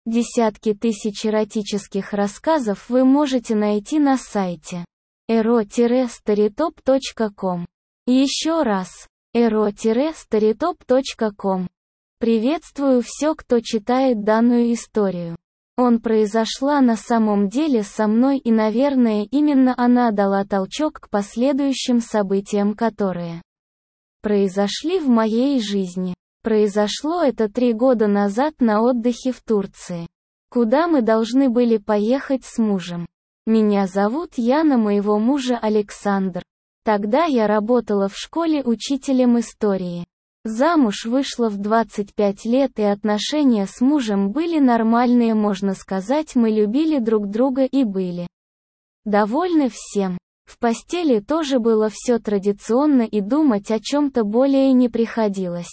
Десятки тысяч эротических рассказов вы можете найти на сайте ero-storytop.com. Еще раз, ero-storytop.com. Приветствую все, кто читает данную историю. Произошла на самом деле со мной, и, наверное, именно она дала толчок к последующим событиям, которые произошли в моей жизни. Произошло это 3 года назад на отдыхе в Турции, куда мы должны были поехать с мужем. Меня зовут Яна, моего мужа Александр. Тогда я работала в школе учителем истории. Замуж вышла в 25 лет, и отношения с мужем были нормальные, можно сказать, мы любили друг друга и были довольны всем. В постели тоже было все традиционно, и думать о чем-то более не приходилось.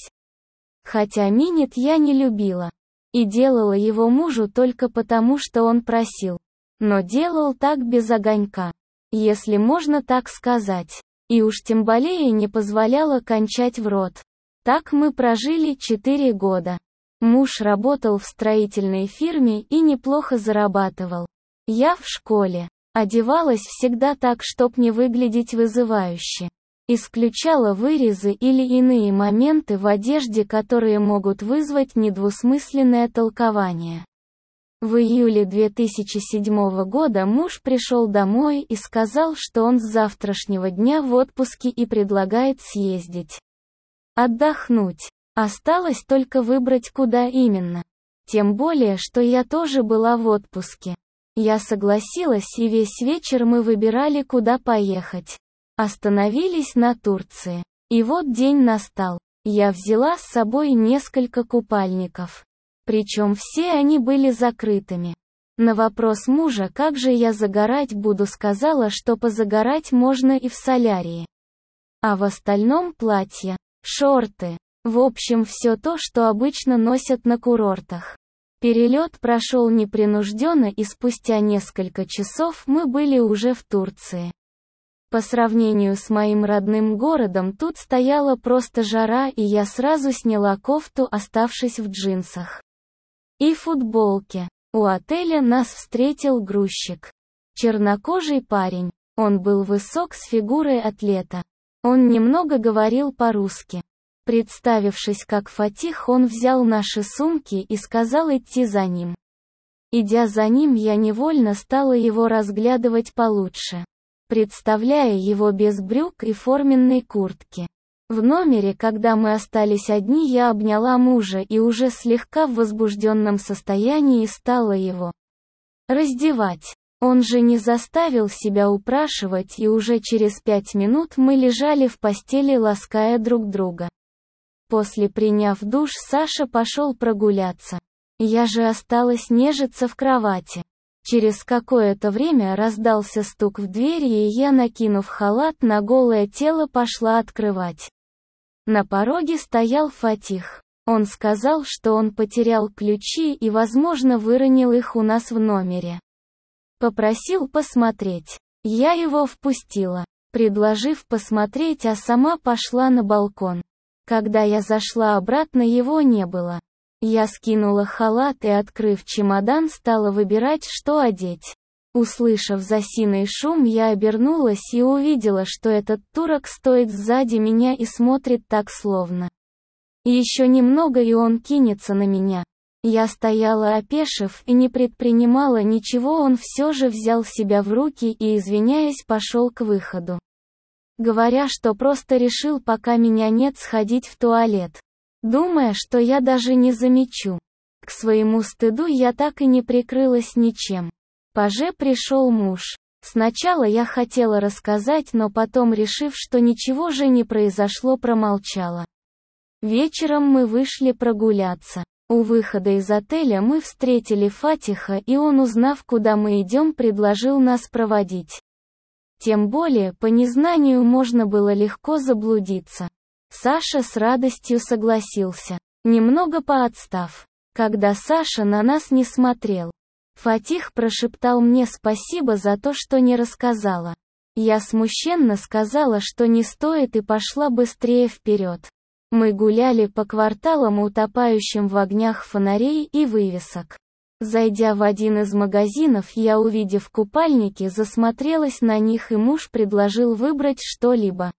Хотя минет я не любила. И делала его мужу только потому, что он просил. Но делал так без огонька, если можно так сказать. И уж тем более не позволяла кончать в рот. Так мы прожили 4 года. Муж работал в строительной фирме и неплохо зарабатывал. Я в школе. Одевалась всегда так, чтоб не выглядеть вызывающе. Исключала вырезы или иные моменты в одежде, которые могут вызвать недвусмысленное толкование. В июле 2007 года муж пришел домой и сказал, что он с завтрашнего дня в отпуске и предлагает съездить отдохнуть. Осталось только выбрать, куда именно. Тем более, что я тоже была в отпуске. Я согласилась, и весь вечер мы выбирали, куда поехать. Остановились на Турции. И вот день настал. Я взяла с собой несколько купальников. Причем все они были закрытыми. На вопрос мужа, как же я загорать буду, сказала, что позагорать можно и в солярии. А в остальном платья, шорты. В общем, все то, что обычно носят на курортах. Перелет прошел непринужденно, и спустя несколько часов мы были уже в Турции. По сравнению с моим родным городом, тут стояла просто жара, и я сразу сняла кофту, оставшись в джинсах и футболке. У отеля нас встретил грузчик. Чернокожий парень. Он был высок, с фигурой атлета. Он немного говорил по-русски. Представившись как Фатих, он взял наши сумки и сказал идти за ним. Идя за ним, я невольно стала его разглядывать получше, представляя его без брюк и форменной куртки. В номере, когда мы остались одни, я обняла мужа и уже слегка в возбужденном состоянии стала его раздевать. Он же не заставил себя упрашивать, и уже через 5 минут мы лежали в постели, лаская друг друга. После, приняв душ, Саша пошел прогуляться. Я же осталась нежиться в кровати. Через какое-то время раздался стук в дверь, и я, накинув халат на голое тело, пошла открывать. На пороге стоял Фатих. Он сказал, что он потерял ключи и, возможно, выронил их у нас в номере. Попросил посмотреть. Я его впустила, предложив посмотреть, а сама пошла на балкон. Когда я зашла обратно, его не было. Я скинула халат и, открыв чемодан, стала выбирать, что одеть. Услышав за Синой шум, я обернулась и увидела, что этот турок стоит сзади меня и смотрит так, словно еще немного и он кинется на меня. Я стояла опешив и не предпринимала ничего. Он все же взял себя в руки и, извиняясь, пошел к выходу, говоря, что просто решил, пока меня нет, сходить в туалет, думая, что я даже не замечу. К своему стыду я так и не прикрылась ничем. Позже пришел муж. Сначала я хотела рассказать, но потом, решив, что ничего же не произошло, промолчала. Вечером мы вышли прогуляться. У выхода из отеля мы встретили Фатиха, и он, узнав, куда мы идем, предложил нас проводить. Тем более, по незнанию можно было легко заблудиться. Саша с радостью согласился, немного поотстав. Когда Саша на нас не смотрел, Фатих прошептал мне спасибо за то, что не рассказала. Я смущенно сказала, что не стоит, и пошла быстрее вперед. Мы гуляли по кварталам, утопающим в огнях фонарей и вывесок. Зайдя в один из магазинов, я, увидев купальники, засмотрелась на них, и муж предложил выбрать что-либо.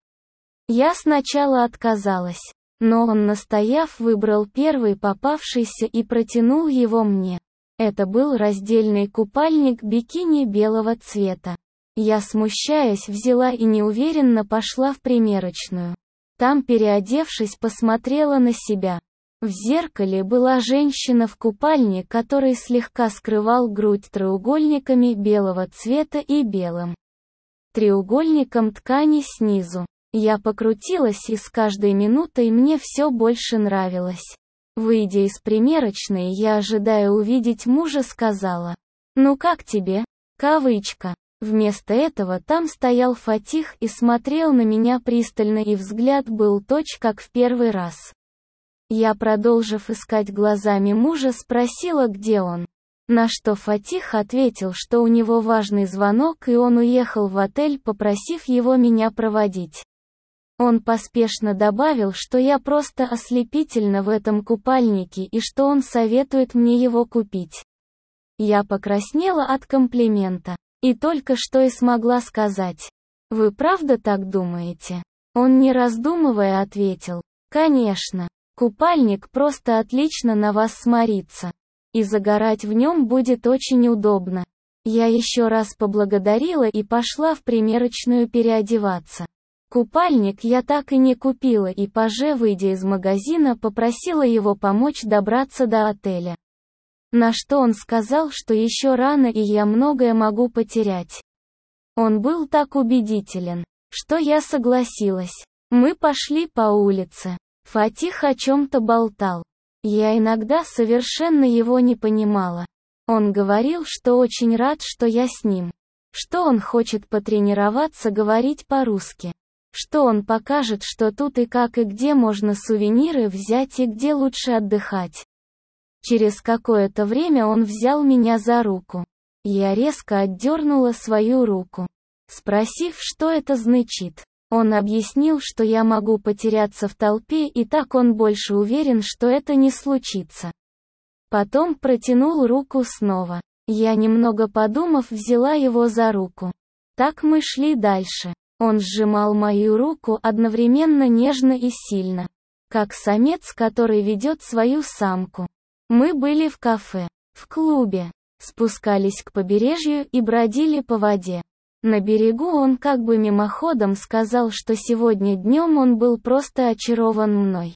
Я сначала отказалась, но он, настояв, выбрал первый попавшийся и протянул его мне. Это был раздельный купальник бикини белого цвета. Я, смущаясь, взяла и неуверенно пошла в примерочную. Там, переодевшись, посмотрела на себя. В зеркале была женщина в купальне, который слегка скрывал грудь треугольниками белого цвета и белым треугольником ткани снизу. Я покрутилась, и с каждой минутой мне все больше нравилось. Выйдя из примерочной, я, ожидая увидеть мужа, сказала: «Ну как тебе?» Кавычка. Вместо этого там стоял Фатих и смотрел на меня пристально, и взгляд был точь как в первый раз. Я, продолжив искать глазами мужа, спросила, где он. На что Фатих ответил, что у него важный звонок, и он уехал в отель, попросив его меня проводить. Он поспешно добавил, что я просто ослепительна в этом купальнике и что он советует мне его купить. Я покраснела от комплимента. И только что и смогла сказать: «Вы правда так думаете?» Он, не раздумывая, ответил: «Конечно. Купальник просто отлично на вас смотрится. И загорать в нем будет очень удобно». Я еще раз поблагодарила и пошла в примерочную переодеваться. Купальник я так и не купила, и позже, выйдя из магазина, попросила его помочь добраться до отеля. На что он сказал, что еще рано и я многое могу потерять. Он был так убедителен, что я согласилась. Мы пошли по улице. Фатих о чем-то болтал. Я иногда совершенно его не понимала. Он говорил, что очень рад, что я с ним. Что он хочет потренироваться говорить по-русски. Что он покажет, что тут и как и где можно сувениры взять и где лучше отдыхать. Через какое-то время он взял меня за руку. Я резко отдернула свою руку, спросив, что это значит. Он объяснил, что я могу потеряться в толпе, и так он больше уверен, что это не случится. Потом протянул руку снова. Я, немного подумав, взяла его за руку. Так мы шли дальше. Он сжимал мою руку одновременно нежно и сильно, как самец, который ведет свою самку. Мы были в кафе, в клубе, спускались к побережью и бродили по воде. На берегу он как бы мимоходом сказал, что сегодня днем он был просто очарован мной.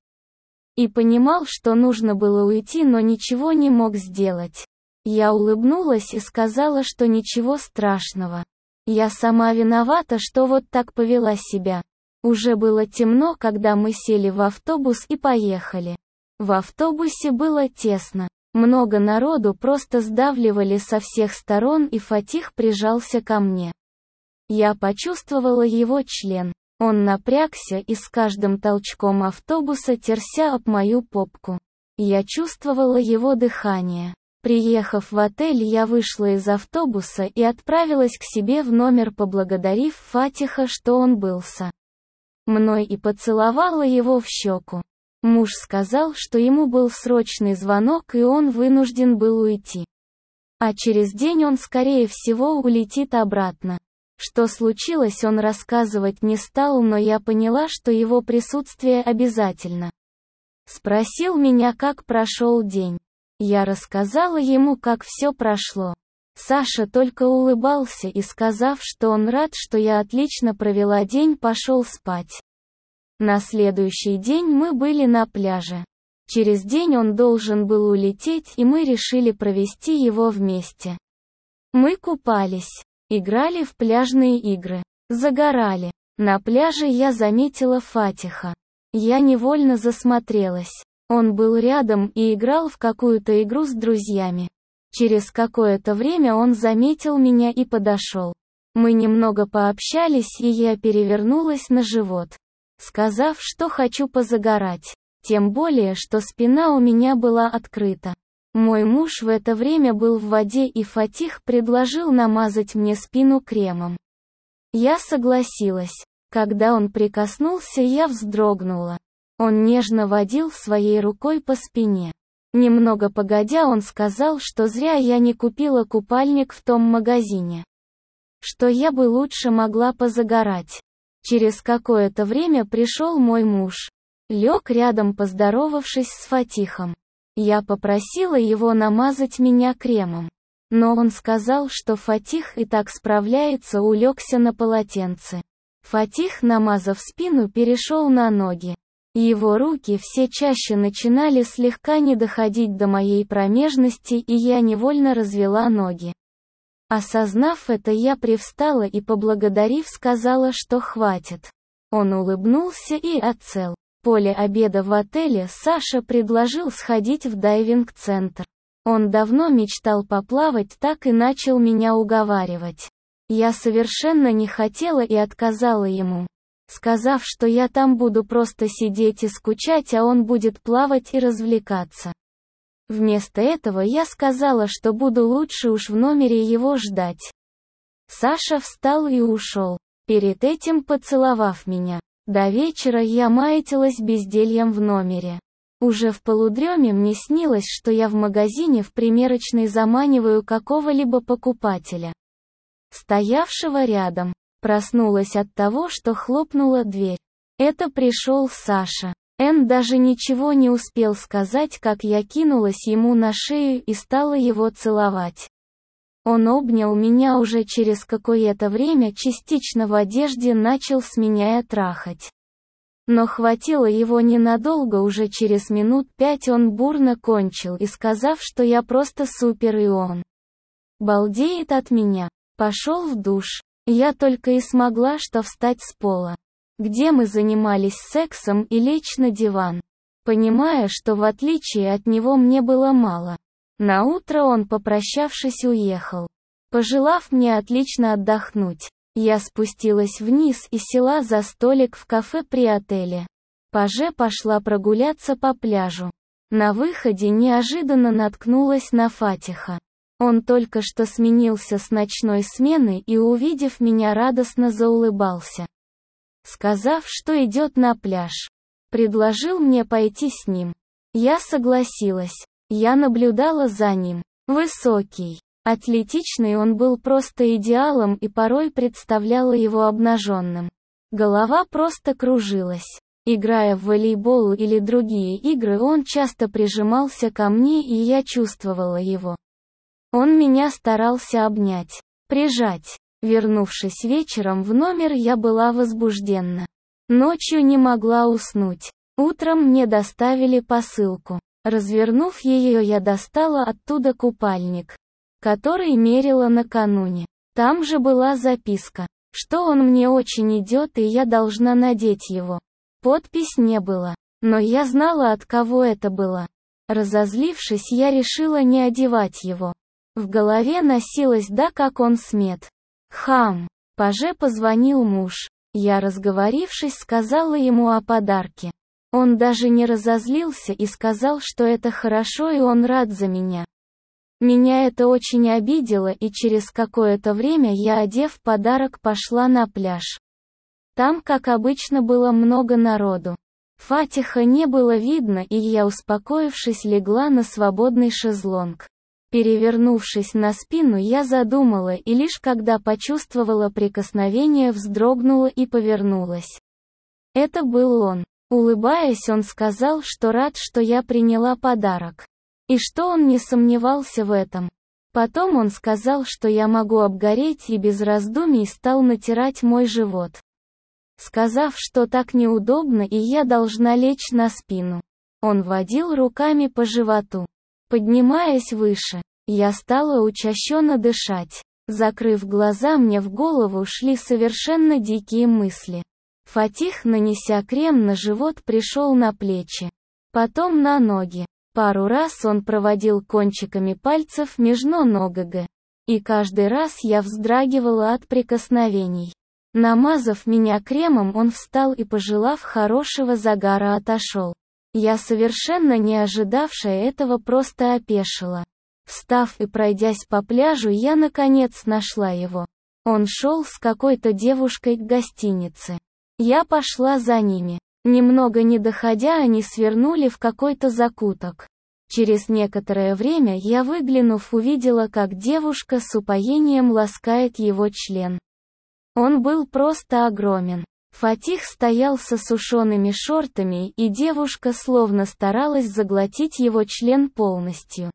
И понимал, что нужно было уйти, но ничего не мог сделать. Я улыбнулась и сказала, что ничего страшного. Я сама виновата, что вот так повела себя. Уже было темно, когда мы сели в автобус и поехали. В автобусе было тесно. Много народу, просто сдавливали со всех сторон, и Фатих прижался ко мне. Я почувствовала его член. Он напрягся и с каждым толчком автобуса терся об мою попку. Я чувствовала его дыхание. Приехав в отель, я вышла из автобуса и отправилась к себе в номер, поблагодарив Фатиха, что он был со мной, и поцеловала его в щеку. Муж сказал, что ему был срочный звонок и он вынужден был уйти. А через день он, скорее всего, улетит обратно. Что случилось, он рассказывать не стал, но я поняла, что его присутствие обязательно. Спросил меня, как прошел день. Я рассказала ему, как все прошло. Саша только улыбался и, сказав, что он рад, что я отлично провела день, пошел спать. На следующий день мы были на пляже. Через день он должен был улететь, и мы решили провести его вместе. Мы купались, играли в пляжные игры, загорали. На пляже я заметила Фатиха. Я невольно засмотрелась. Он был рядом и играл в какую-то игру с друзьями. Через какое-то время он заметил меня и подошел. Мы немного пообщались, и я перевернулась на живот, сказав, что хочу позагорать. Тем более, что спина у меня была открыта. Мой муж в это время был в воде, и Фатих предложил намазать мне спину кремом. Я согласилась. Когда он прикоснулся, я вздрогнула. Он нежно водил своей рукой по спине. Немного погодя он сказал, что зря я не купила купальник в том магазине. Что я бы лучше могла позагорать. Через какое-то время пришел мой муж. Лег рядом, поздоровавшись с Фатихом. Я попросила его намазать меня кремом. Но он сказал, что Фатих и так справляется, улегся на полотенце. Фатих, намазав спину, перешел на ноги. Его руки все чаще начинали слегка не доходить до моей промежности, и я невольно развела ноги. Осознав это, я привстала и, поблагодарив, сказала, что хватит. Он улыбнулся и отцел. После обеда в отеле Саша предложил сходить в дайвинг-центр. Он давно мечтал поплавать, так и начал меня уговаривать. Я совершенно не хотела и отказала ему, сказав, что я там буду просто сидеть и скучать, а он будет плавать и развлекаться. Вместо этого я сказала, что буду лучше уж в номере его ждать. Саша встал и ушел, перед этим поцеловав меня. До вечера я маятилась бездельем в номере. Уже в полудреме мне снилось, что я в магазине в примерочной заманиваю какого-либо покупателя, стоявшего рядом. Проснулась от того, что хлопнула дверь. Это пришел Саша. Эн даже ничего не успел сказать, как я кинулась ему на шею и стала его целовать. Он обнял меня уже через какое-то время, частично в одежде, начал с меня трахать. Но хватило его ненадолго, уже через минут 5 он бурно кончил и, сказав, что я просто супер и он балдеет от меня, пошел в душ. Я только и смогла что встать с пола, где мы занимались сексом, и лечь на диван, понимая, что в отличие от него мне было мало. Наутро он, попрощавшись, уехал, пожелав мне отлично отдохнуть. Я спустилась вниз и села за столик в кафе при отеле. Позже пошла прогуляться по пляжу. На выходе неожиданно наткнулась на Фатиха. Он только что сменился с ночной смены и, увидев меня, радостно заулыбался, сказав, что идет на пляж. Предложил мне пойти с ним. Я согласилась. Я наблюдала за ним. Высокий, атлетичный, он был просто идеалом, и порой представляла его обнаженным. Голова просто кружилась. Играя в волейбол или другие игры, он часто прижимался ко мне, и я чувствовала его. Он меня старался обнять, прижать. Вернувшись вечером в номер, я была возбужденна. Ночью не могла уснуть. Утром мне доставили посылку. Развернув ее, я достала оттуда купальник, который мерила накануне. Там же была записка, что он мне очень идет и я должна надеть его. Подпись не было, но я знала, от кого это было. Разозлившись, я решила не одевать его. В голове носилось: да как он смеет. Хам. Позже позвонил муж. Я, разговорившись, сказала ему о подарке. Он даже не разозлился и сказал, что это хорошо и он рад за меня. Меня это очень обидело, и через какое-то время я, одев подарок, пошла на пляж. Там, как обычно, было много народу. Фатиха не было видно, и я, успокоившись, легла на свободный шезлонг. Перевернувшись на спину, я задумала, и лишь когда почувствовала прикосновение, вздрогнула и повернулась. Это был он. Улыбаясь, он сказал, что рад, что я приняла подарок. И что он не сомневался в этом. Потом он сказал, что я могу обгореть, и без раздумий стал натирать мой живот, сказав, что так неудобно и я должна лечь на спину. Он водил руками по животу, поднимаясь выше. Я стала учащенно дышать. Закрыв глаза, мне в голову шли совершенно дикие мысли. Фатих, нанеся крем на живот, пришел на плечи, потом на ноги. Пару раз он проводил кончиками пальцев между ногами. И каждый раз я вздрагивала от прикосновений. Намазав меня кремом, он встал и, пожелав хорошего загара, отошел. Я, совершенно не ожидавшая этого, просто опешила. Встав и пройдясь по пляжу, я наконец нашла его. Он шел с какой-то девушкой к гостинице. Я пошла за ними. Немного не доходя, они свернули в какой-то закуток. Через некоторое время я, выглянув, увидела, как девушка с упоением ласкает его член. Он был просто огромен. Фатих стоял со сушеными шортами, и девушка словно старалась заглотить его член полностью.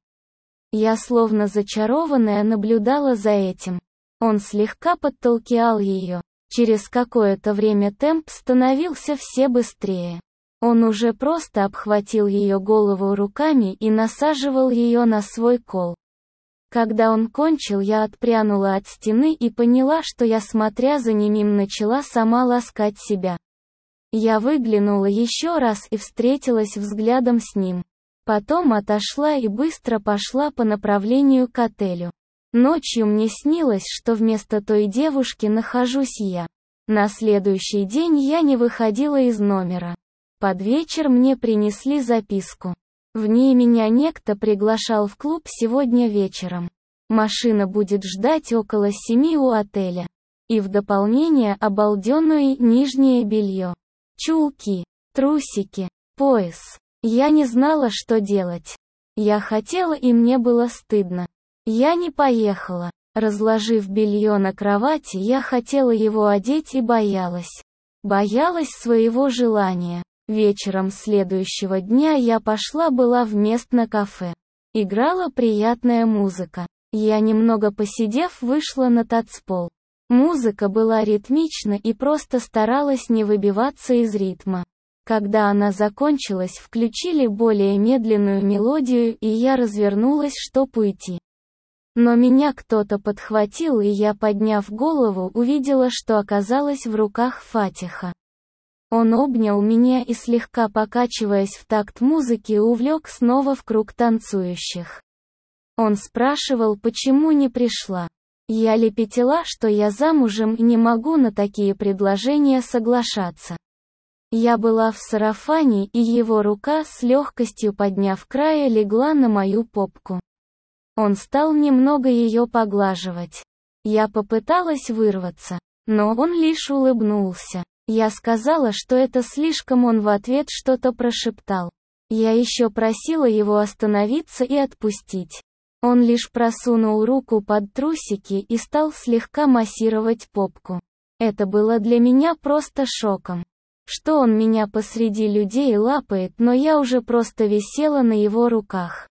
Я словно зачарованная наблюдала за этим. Он слегка подталкивал ее. Через какое-то время темп становился все быстрее. Он уже просто обхватил ее голову руками и насаживал ее на свой кол. Когда он кончил, я отпрянула от стены и поняла, что я, смотря за ним, начала сама ласкать себя. Я выглянула еще раз и встретилась взглядом с ним. Потом отошла и быстро пошла по направлению к отелю. Ночью мне снилось, что вместо той девушки нахожусь я. На следующий день я не выходила из номера. Под вечер мне принесли записку. В ней меня некто приглашал в клуб сегодня вечером. Машина будет ждать около 7 у отеля. И в дополнение обалденное нижнее белье. Чулки, трусики, пояс. Я не знала, что делать. Я хотела, и мне было стыдно. Я не поехала. Разложив белье на кровати, я хотела его одеть и боялась. Боялась своего желания. Вечером следующего дня я была в местное кафе. Играла приятная музыка. Я, немного посидев, вышла на танцпол. Музыка была ритмична и просто старалась не выбиваться из ритма. Когда она закончилась, включили более медленную мелодию, и я развернулась, чтобы уйти. Но меня кто-то подхватил, и я, подняв голову, увидела, что оказалась в руках Фатиха. Он обнял меня и, слегка покачиваясь в такт музыки, увлек снова в круг танцующих. Он спрашивал, почему не пришла. Я лепетала, что я замужем и не могу на такие предложения соглашаться. Я была в сарафане, и его рука, с легкостью подняв края, легла на мою попку. Он стал немного ее поглаживать. Я попыталась вырваться, но он лишь улыбнулся. Я сказала, что это слишком, он в ответ что-то прошептал. Я еще просила его остановиться и отпустить. Он лишь просунул руку под трусики и стал слегка массировать попку. Это было для меня просто шоком. Что он меня посреди людей лапает, но я уже просто висела на его руках.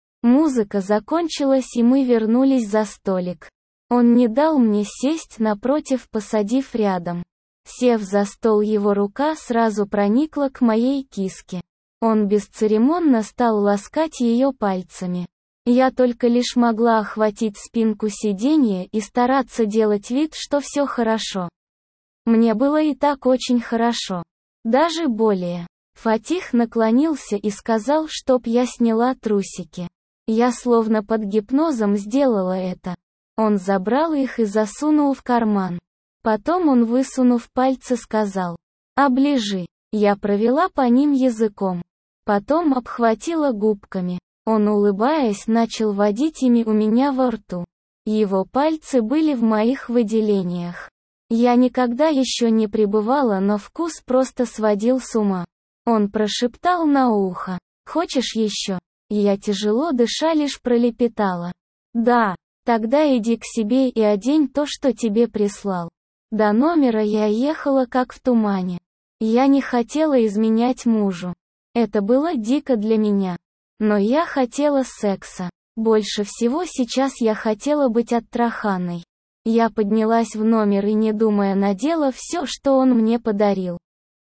Музыка закончилась, и мы вернулись за столик. Он не дал мне сесть напротив, посадив рядом. Сев за стол, его рука сразу проникла к моей киске. Он бесцеремонно стал ласкать ее пальцами. Я только лишь могла охватить спинку сиденья и стараться делать вид, что все хорошо. Мне было и так очень хорошо. Даже более. Фатих наклонился и сказал, чтоб я сняла трусики. Я словно под гипнозом сделала это. Он забрал их и засунул в карман. Потом он, высунув пальцы, сказал: «Оближи». Я провела по ним языком. Потом обхватила губками. Он, улыбаясь, начал водить ими у меня во рту. Его пальцы были в моих выделениях. Я никогда еще не пребывала, но вкус просто сводил с ума. Он прошептал на ухо: «Хочешь еще?» Я, тяжело дыша, лишь пролепетала: «Да». «Тогда иди к себе и одень то, что тебе прислал». До номера я ехала как в тумане. Я не хотела изменять мужу. Это было дико для меня. Но я хотела секса. Больше всего сейчас я хотела быть оттраханной. Я поднялась в номер и, не думая, надела все, что он мне подарил.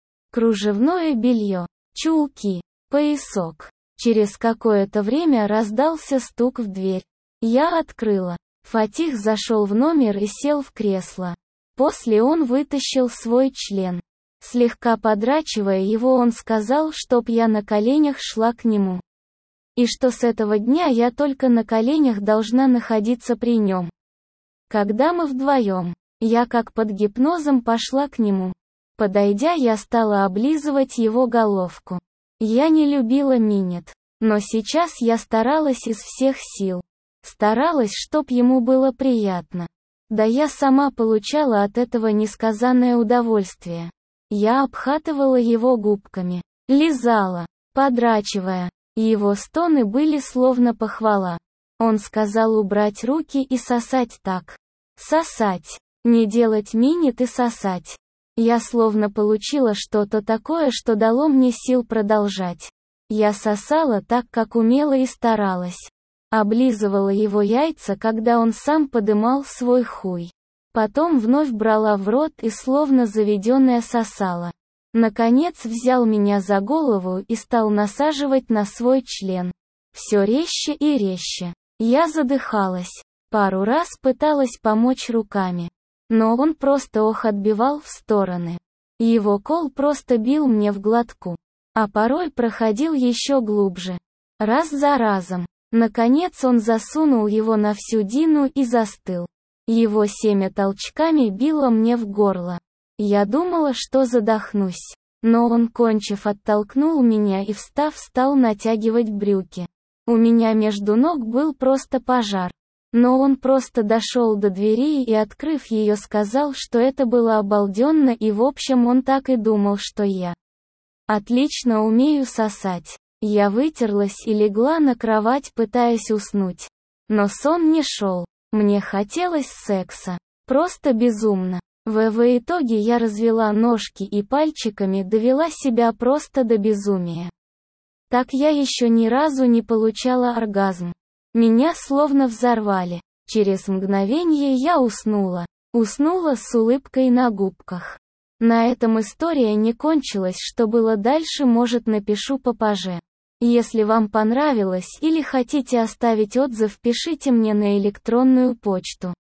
Кружевное белье, чулки, поясок. Через какое-то время раздался стук в дверь. Я открыла. Фатих зашел в номер и сел в кресло. После он вытащил свой член. Слегка подрачивая его, он сказал, чтоб я на коленях шла к нему. И что с этого дня я только на коленях должна находиться при нем. Когда мы вдвоем, я как под гипнозом пошла к нему. Подойдя, я стала облизывать его головку. Я не любила минет. Но сейчас я старалась из всех сил. Старалась, чтоб ему было приятно. Да я сама получала от этого несказанное удовольствие. Я обхатывала его губками, лизала, подрачивая. Его стоны были словно похвала. Он сказал убрать руки и сосать так. Сосать. Не делать минет и сосать. Я словно получила что-то такое, что дало мне сил продолжать. Я сосала так, как умела и старалась. Облизывала его яйца, когда он сам подымал свой хуй. Потом вновь брала в рот и словно заведенная сосала. Наконец взял меня за голову и стал насаживать на свой член. Все резче и резче. Я задыхалась. Пару раз пыталась помочь руками. Но он просто отбивал в стороны. Его кол просто бил мне в глотку. А порой проходил еще глубже. Раз за разом. Наконец он засунул его на всю длину и застыл. Его семя толчками било мне в горло. Я думала, что задохнусь. Но он, кончив, оттолкнул меня и, встав, стал натягивать брюки. У меня между ног был просто пожар. Но он просто дошел до двери и, открыв ее, сказал, что это было обалденно, и в общем он так и думал, что я отлично умею сосать. Я вытерлась и легла на кровать, пытаясь уснуть. Но сон не шел. Мне хотелось секса. Просто безумно. В итоге я развела ножки и пальчиками довела себя просто до безумия. Так я еще ни разу не получала оргазм. Меня словно взорвали. Через мгновение я уснула. Уснула с улыбкой на губках. На этом история не кончилась, что было дальше, может, напишу попозже. Если вам понравилось или хотите оставить отзыв, пишите мне на электронную почту.